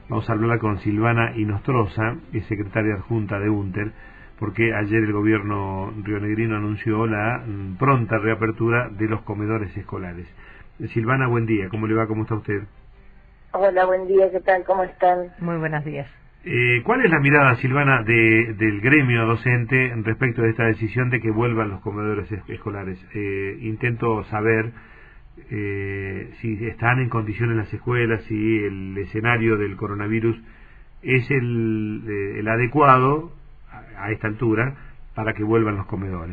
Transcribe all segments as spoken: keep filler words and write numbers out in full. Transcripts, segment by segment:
Vamos a hablar con Silvana Inostroza, es secretaria adjunta de UNTER, porque ayer el gobierno rionegrino anunció la mm, pronta reapertura de los comedores escolares. Silvana, buen día, ¿cómo le va? ¿Cómo está usted? Hola, buen día, ¿qué tal? ¿Cómo están? Muy buenos días. Eh, ¿Cuál es la mirada, Silvana, de, del gremio docente respecto de esta decisión de que vuelvan los comedores es, escolares? Eh, intento saber eh, si están en condiciones las escuelas, si el escenario del coronavirus es el, eh, el adecuado a, a esta altura para que vuelvan los comedores.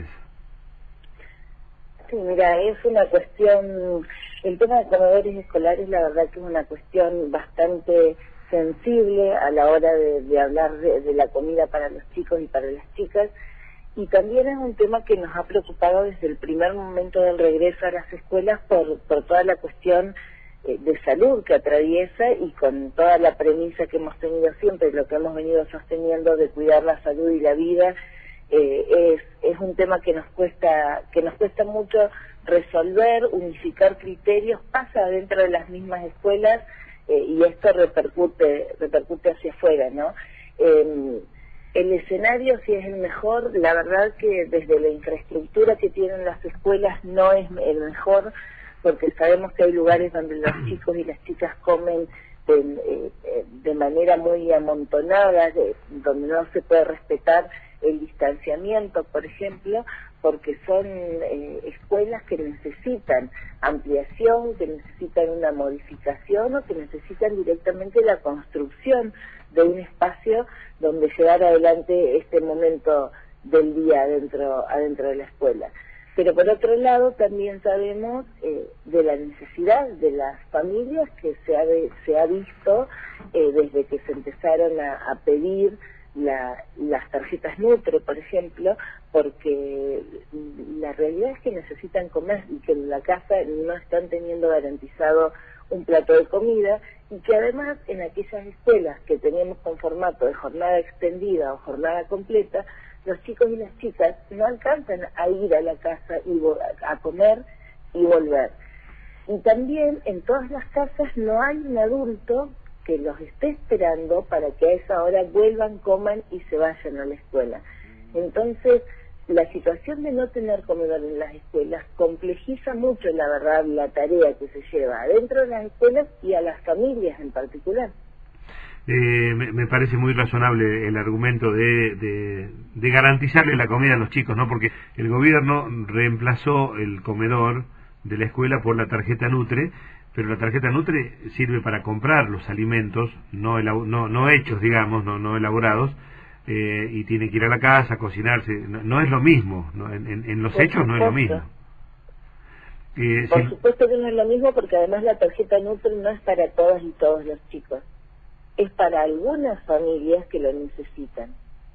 Sí, mira, es una cuestión, el tema de comedores escolares la verdad que es una cuestión bastante sensible a la hora de, de hablar de, de la comida para los chicos y para las chicas, y también es un tema que nos ha preocupado desde el primer momento del regreso a las escuelas por, por toda la cuestión eh, de salud que atraviesa y con toda la premisa que hemos tenido siempre, lo que hemos venido sosteniendo de cuidar la salud y la vida. Eh, es, es un tema que nos cuesta que nos cuesta mucho resolver, unificar criterios, pasa dentro de las mismas escuelas eh, y esto repercute repercute hacia afuera, ¿no? Eh, el escenario si es el mejor, la verdad que desde la infraestructura que tienen las escuelas no es el mejor, porque sabemos que hay lugares donde los chicos y las chicas comen de, eh, de manera muy amontonada, de, donde no se puede respetar el distanciamiento, por ejemplo, porque son eh, escuelas que necesitan ampliación, que necesitan una modificación o que necesitan directamente la construcción de un espacio donde llevar adelante este momento del día adentro, adentro de la escuela. Pero por otro lado también sabemos eh, de la necesidad de las familias que se ha, de, se ha visto eh, desde que se empezaron a, a pedir La, las tarjetas Nutre, por ejemplo, porque la realidad es que necesitan comer y que en la casa no están teniendo garantizado un plato de comida, y que además en aquellas escuelas que teníamos con formato de jornada extendida o jornada completa, los chicos y las chicas no alcanzan a ir a la casa y a comer y volver. Y también en todas las casas no hay un adulto que los esté esperando para que a esa hora vuelvan, coman y se vayan a la escuela. Entonces, la situación de no tener comedor en las escuelas complejiza mucho, la verdad, la tarea que se lleva adentro de las escuelas y a las familias en particular. Eh, me, me parece muy razonable el argumento de, de, de garantizarle la comida a los chicos, ¿no? Porque el gobierno reemplazó el comedor de la escuela por la tarjeta Nutre, pero la tarjeta Nutre sirve para comprar los alimentos no no, no hechos, digamos, no, no elaborados, eh, y tiene que ir a la casa, cocinarse. No, no es lo mismo, ¿no? en, en, en los Por hechos supuesto. no es lo mismo. Eh, Por si... supuesto que no es lo mismo, porque además la tarjeta Nutre no es para todas y todos los chicos. Es para algunas familias que lo necesitan.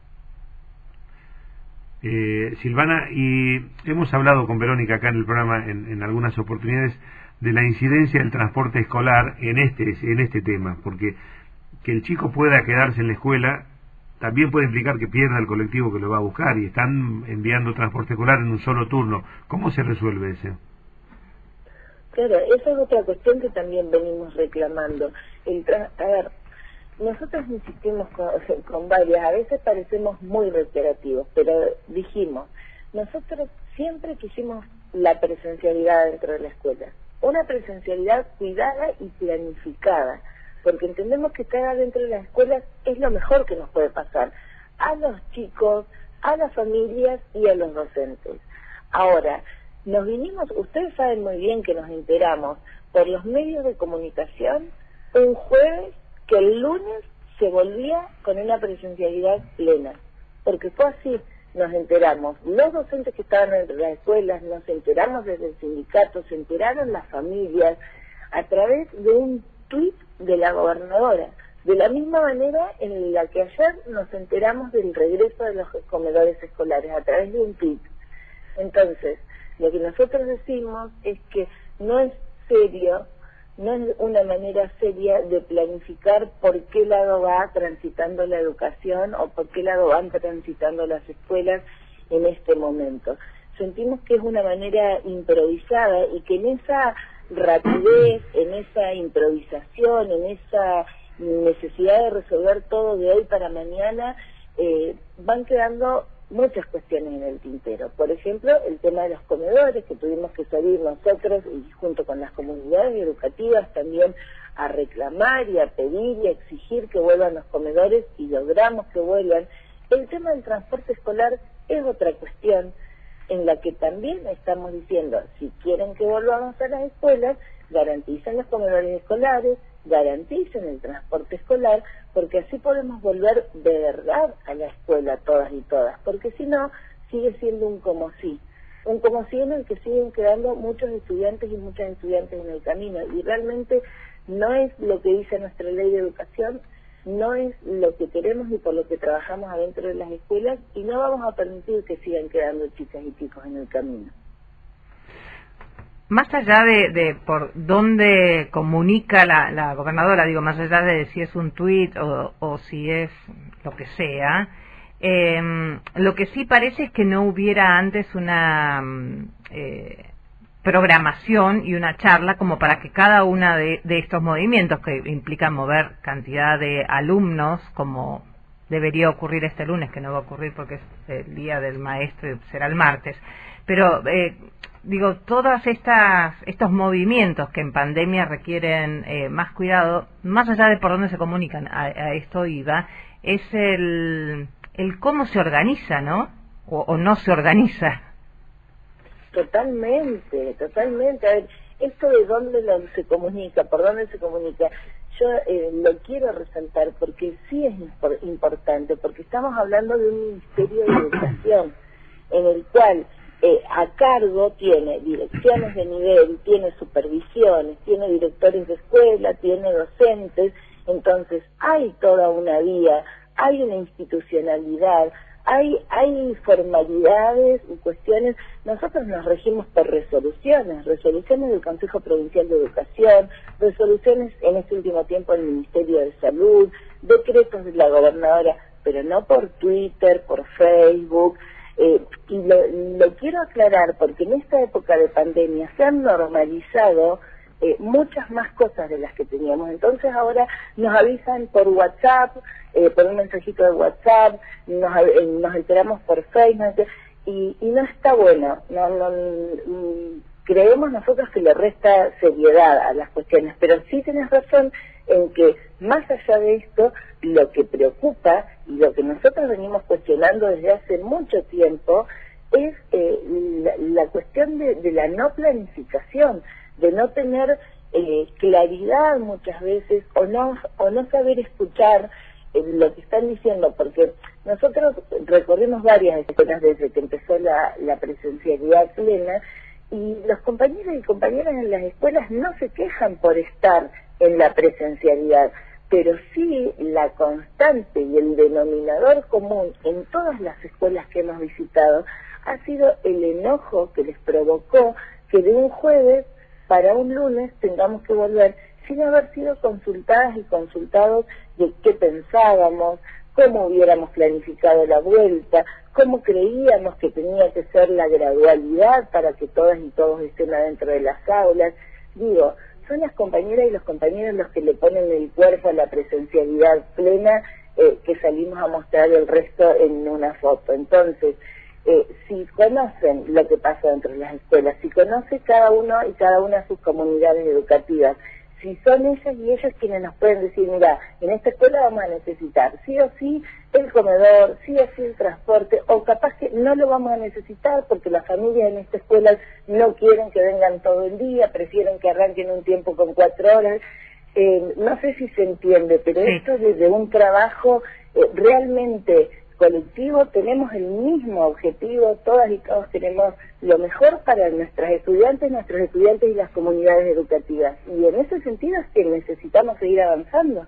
Eh, Silvana, y hemos hablado con Verónica acá en el programa en, en algunas oportunidades de la incidencia del transporte escolar en este en este tema, porque que el chico pueda quedarse en la escuela también puede implicar que pierda el colectivo que lo va a buscar, y están enviando transporte escolar en un solo turno. ¿Cómo se resuelve eso? Claro, esa es otra cuestión que también venimos reclamando. El tra a ver, nosotros insistimos con, con varias, a veces parecemos muy reiterativos, pero dijimos, nosotros siempre quisimos la presencialidad dentro de la escuela. Una presencialidad cuidada y planificada, porque entendemos que estar dentro de las escuelas es lo mejor que nos puede pasar a los chicos, a las familias y a los docentes. Ahora, nos vinimos, ustedes saben muy bien que nos enteramos por los medios de comunicación un jueves que el lunes se volvía con una presencialidad plena, porque fue así. Nos enteramos, los docentes que estaban dentro de las escuelas, nos enteramos desde el sindicato, se enteraron las familias a través de un tuit de la gobernadora, de la misma manera en la que ayer nos enteramos del regreso de los comedores escolares, a través de un tuit. Entonces, lo que nosotros decimos es que no es serio, no es una manera seria de planificar por qué lado va transitando la educación o por qué lado van transitando las escuelas en este momento. Sentimos que es una manera improvisada y que en esa rapidez, en esa improvisación, en esa necesidad de resolver todo de hoy para mañana, eh, van quedando muchas cuestiones en el tintero. Por ejemplo, el tema de los comedores, que tuvimos que salir nosotros y junto con las comunidades educativas también a reclamar y a pedir y a exigir que vuelvan los comedores, y logramos que vuelvan. El tema del transporte escolar es otra cuestión en la que también estamos diciendo, si quieren que volvamos a las escuelas, garanticen los comedores escolares, garanticen el transporte escolar, porque así podemos volver de verdad a la escuela todas y todas, porque si no, sigue siendo un como sí, un como sí en el que siguen quedando muchos estudiantes y muchas estudiantes en el camino, y realmente no es lo que dice nuestra ley de educación, no es lo que queremos ni por lo que trabajamos adentro de las escuelas, y no vamos a permitir que sigan quedando chicas y chicos en el camino. Más allá de, de por dónde comunica la, la gobernadora, digo, más allá de si es un tuit o, o si es lo que sea, eh, lo que sí parece es que no hubiera antes una eh, programación y una charla como para que cada una de, de estos movimientos, que implican mover cantidad de alumnos, como debería ocurrir este lunes, que no va a ocurrir porque es el día del maestro y será el martes, pero eh, digo, todas estas estos movimientos que en pandemia requieren eh, más cuidado, más allá de por dónde se comunican, a, a esto iba, es el, el cómo se organiza, ¿no? O, o no se organiza. Totalmente, totalmente. A ver, esto de dónde lo, se comunica, por dónde se comunica, yo eh, lo quiero resaltar porque sí es impor- importante, porque estamos hablando de un Ministerio de Educación en el cual eh, a cargo tiene direcciones de nivel, tiene supervisiones, tiene directores de escuela, tiene docentes, entonces hay toda una vía, hay una institucionalidad, hay hay formalidades y cuestiones. Nosotros nos regimos por resoluciones, resoluciones del Consejo Provincial de Educación, resoluciones en este último tiempo del Ministerio de Salud, decretos de la gobernadora, pero no por Twitter, por Facebook. Eh, y lo, lo quiero aclarar porque en esta época de pandemia se han normalizado eh, muchas más cosas de las que teníamos. Entonces ahora nos avisan por WhatsApp, eh, por un mensajito de WhatsApp, nos, eh, nos enteramos por Facebook, y, y no está bueno. No, no, mm, creemos nosotros que le resta seriedad a las cuestiones, pero sí tenés razón en que más allá de esto, lo que preocupa y lo que nosotros venimos cuestionando desde hace mucho tiempo es eh, la, la cuestión de, de la no planificación, de no tener eh, claridad muchas veces, o no o no saber escuchar eh, lo que están diciendo, porque nosotros recorrimos varias escuelas desde que empezó la, la presencialidad plena, y los compañeros y compañeras en las escuelas no se quejan por estar en la presencialidad, pero sí la constante y el denominador común en todas las escuelas que hemos visitado ha sido el enojo que les provocó que de un jueves para un lunes tengamos que volver sin haber sido consultadas y consultados de qué pensábamos, cómo hubiéramos planificado la vuelta, cómo creíamos que tenía que ser la gradualidad para que todas y todos estén adentro de las aulas. Digo, son las compañeras y los compañeros los que le ponen el cuerpo a la presencialidad plena eh, que salimos a mostrar el resto en una foto. Entonces, eh, si conocen lo que pasa dentro de las escuelas, si conoce cada uno y cada una de sus comunidades educativas, si son ellas y ellos quienes nos pueden decir, mira, en esta escuela vamos a necesitar sí o sí el comedor, sí o sí el transporte, o capaz que no lo vamos a necesitar porque las familias en esta escuela no quieren que vengan todo el día, prefieren que arranquen un tiempo con cuatro horas. Eh, no sé si se entiende, pero sí. Esto desde un trabajo eh, realmente colectivo, tenemos el mismo objetivo, todas y todos tenemos lo mejor para nuestras estudiantes, nuestros estudiantes y las comunidades educativas. Y en ese sentido es que necesitamos seguir avanzando.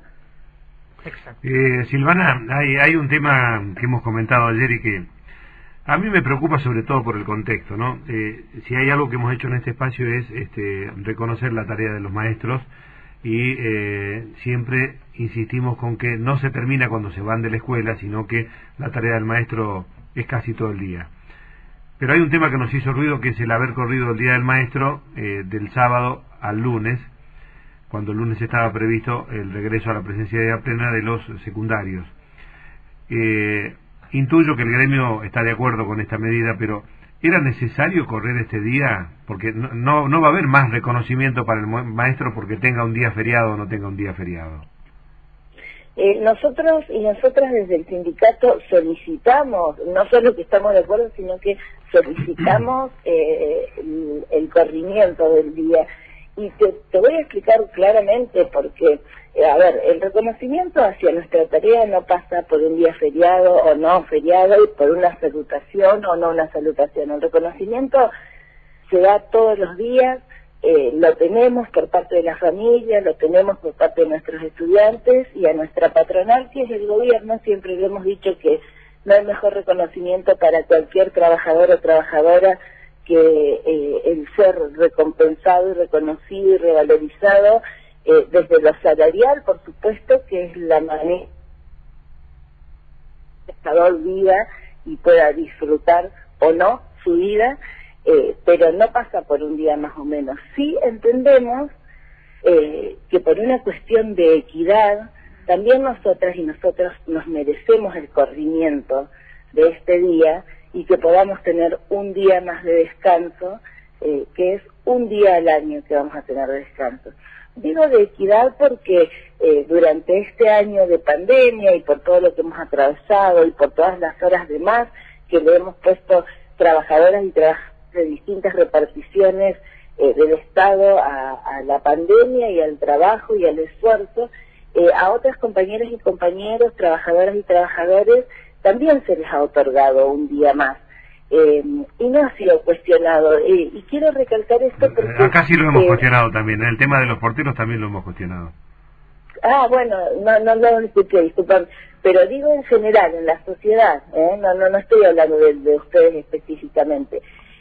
Eh, Silvana, hay, hay un tema que hemos comentado ayer y que a mí me preocupa sobre todo por el contexto, ¿no? Eh, si hay algo que hemos hecho en este espacio es este, reconocer la tarea de los maestros, y eh, siempre insistimos con que no se termina cuando se van de la escuela, sino que la tarea del maestro es casi todo el día. Pero hay un tema que nos hizo ruido, que es el haber corrido el día del maestro eh, del sábado al lunes, cuando el lunes estaba previsto el regreso a la presencialidad plena de los secundarios. Eh, intuyo que el gremio está de acuerdo con esta medida, pero ¿era necesario correr este día? Porque no, no, no va a haber más reconocimiento para el maestro porque tenga un día feriado o no tenga un día feriado. Eh, nosotros y nosotras desde el sindicato solicitamos, no solo que estamos de acuerdo, sino que solicitamos eh, el, el corrimiento del día. Y te, te voy a explicar claramente porque, eh, a ver, el reconocimiento hacia nuestra tarea no pasa por un día feriado o no feriado y por una salutación o no una salutación. El reconocimiento se da todos los días. Eh, lo tenemos por parte de la familia, lo tenemos por parte de nuestros estudiantes y a nuestra patronal, que es el gobierno. Siempre le hemos dicho que no hay mejor reconocimiento para cualquier trabajador o trabajadora que eh, el ser recompensado y reconocido y revalorizado eh, desde lo salarial, por supuesto, que es la manera que el trabajador viva y pueda disfrutar o no su vida. Eh, pero no pasa por un día más o menos. Sí entendemos eh, que por una cuestión de equidad, también nosotras y nosotros nos merecemos el corrimiento de este día y que podamos tener un día más de descanso, eh, que es un día al año que vamos a tener de descanso. Digo de equidad porque eh, durante este año de pandemia y por todo lo que hemos atravesado y por todas las horas de más que le hemos puesto trabajadoras y trabajadores de distintas reparticiones eh, del Estado a, a la pandemia y al trabajo y al esfuerzo, eh, a otras compañeras y compañeros, trabajadoras y trabajadores, también se les ha otorgado un día más. Eh, y no ha sido cuestionado. Eh, y quiero recalcar esto porque... Acá sí lo hemos eh, cuestionado también, en el tema de los porteros también lo hemos cuestionado. Ah, bueno, no no no lo escuché, disculpan, pero digo en general, en la sociedad, ¿eh? no, no, no estoy hablando de, de ustedes específicamente.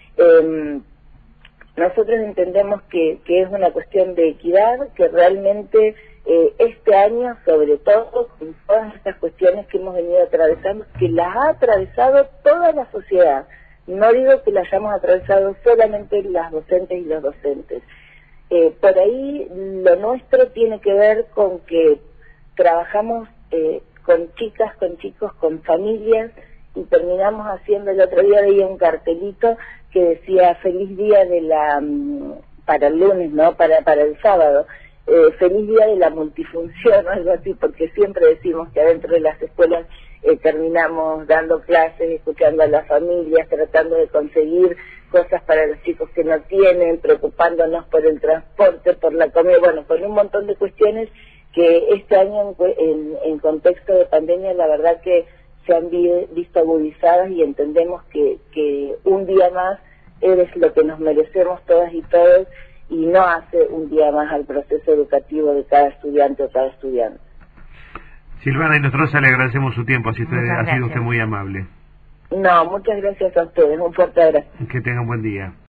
Eh, nosotros entendemos que, que es una cuestión de equidad, que realmente eh, este año, sobre todo, con todas estas cuestiones que hemos venido atravesando, que las ha atravesado toda la sociedad, no digo que las hayamos atravesado solamente las docentes y los docentes, eh, por ahí lo nuestro tiene que ver con que trabajamos eh, con chicas, con chicos, con familias, y terminamos haciendo, el otro día veía un cartelito que decía feliz día de la, para el lunes, ¿no? Para, para el sábado, eh, feliz día de la multifunción, o algo así, porque siempre decimos que adentro de las escuelas eh, terminamos dando clases, escuchando a las familias, tratando de conseguir cosas para los chicos que no tienen, preocupándonos por el transporte, por la comida, bueno, por un montón de cuestiones que este año en, en, en contexto de pandemia, la verdad que se han visto agudizadas y entendemos que, que un día más es lo que nos merecemos todas y todos y no hace un día más al proceso educativo de cada estudiante o cada estudiante. Silvana y Nostroza, le agradecemos su tiempo, así usted, ha sido usted muy amable. No, muchas gracias a ustedes, un fuerte abrazo. Que tengan buen día.